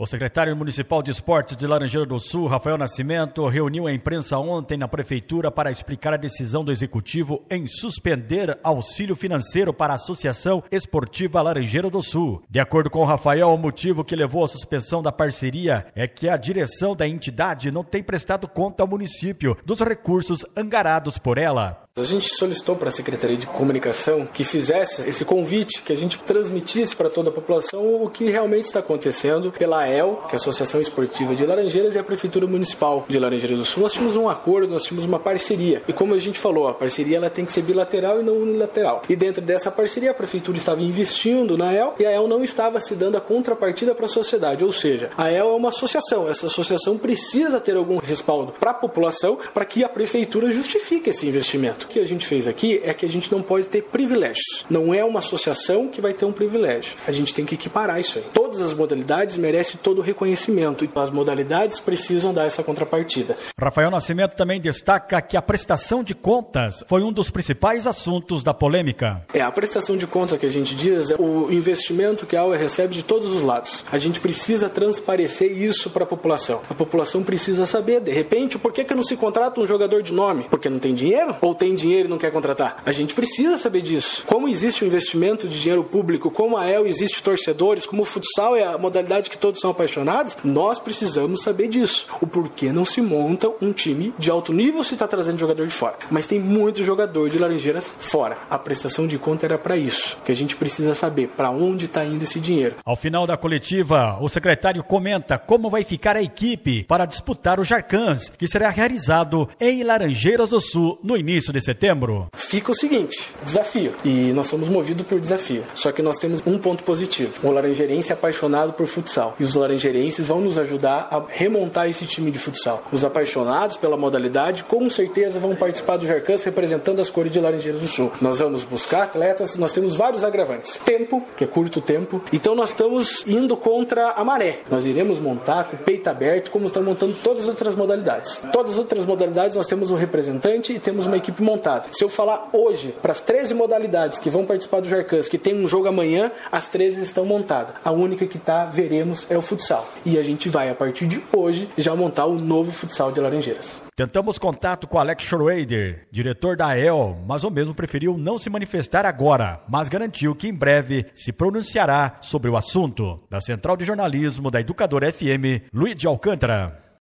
O secretário municipal de esportes de Laranjeira do Sul, Rafael Nascimento, reuniu a imprensa ontem na prefeitura para explicar a decisão do executivo em suspender auxílio financeiro para a Associação Esportiva Laranjeira do Sul. De acordo com o Rafael, o motivo que levou à suspensão da parceria é que a direção da entidade não tem prestado conta ao município dos recursos angarados por ela. A gente solicitou para a Secretaria de Comunicação que fizesse esse convite, que a gente transmitisse para toda a população o que realmente está acontecendo pela AEL, que é a Associação Esportiva de Laranjeiras, e a Prefeitura Municipal de Laranjeiras do Sul. Nós tínhamos um acordo, nós tínhamos uma parceria. E como a gente falou, a parceria ela tem que ser bilateral e não unilateral. E dentro dessa parceria, a Prefeitura estava investindo na AEL e a AEL não estava se dando a contrapartida para a sociedade. Ou seja, a AEL é uma associação. Essa associação precisa ter algum respaldo para a população para que a Prefeitura justifique esse investimento. O que a gente fez aqui é que a gente não pode ter privilégios. Não é uma associação que vai ter um privilégio. A gente tem que equiparar isso aí. Todas as modalidades merecem todo o reconhecimento e as modalidades precisam dar essa contrapartida. Rafael Nascimento também destaca que a prestação de contas foi um dos principais assuntos da polêmica. A prestação de contas que a gente diz é o investimento que a AUE recebe de todos os lados. A gente precisa transparecer isso para a população. A população precisa saber, de repente, por que não se contrata um jogador de nome? Porque não tem dinheiro? Ou tem dinheiro e não quer contratar? A gente precisa saber disso. Como existe o investimento de dinheiro público, como a AEL existe torcedores, como o futsal é a modalidade que todos são apaixonados, nós precisamos saber disso. O porquê não se monta um time de alto nível se está trazendo jogador de fora. Mas tem muito jogador de Laranjeiras fora. A prestação de conta era para isso, que a gente precisa saber para onde está indo esse dinheiro. Ao final da coletiva, o secretário comenta como vai ficar a equipe para disputar o Jarcans, que será realizado em Laranjeiras do Sul no início de setembro. Fica o seguinte, desafio. E nós somos movidos por desafio. Só que nós temos um ponto positivo. O laranjeirense é apaixonado por futsal. E os laranjeirenses vão nos ajudar a remontar esse time de futsal. Os apaixonados pela modalidade, com certeza, vão participar do Jarcans representando as cores de Laranjeiras do Sul. Nós vamos buscar atletas, nós temos vários agravantes. Tempo, que é curto tempo. Então nós estamos indo contra a maré. Nós iremos montar com o peito aberto, como estamos montando todas as outras modalidades. Todas as outras modalidades nós temos um representante e temos uma equipe montada. Se eu falar hoje para as 13 modalidades que vão participar do Jarcans, que tem um jogo amanhã, as 13 estão montadas. A única que veremos é o futsal. E a gente vai, a partir de hoje, já montar o novo futsal de Laranjeiras. Tentamos contato com Alex Schroeder, diretor da AEL, mas o mesmo preferiu não se manifestar agora, mas garantiu que em breve se pronunciará sobre o assunto. Da Central de Jornalismo da Educadora FM, Luiz de Alcântara.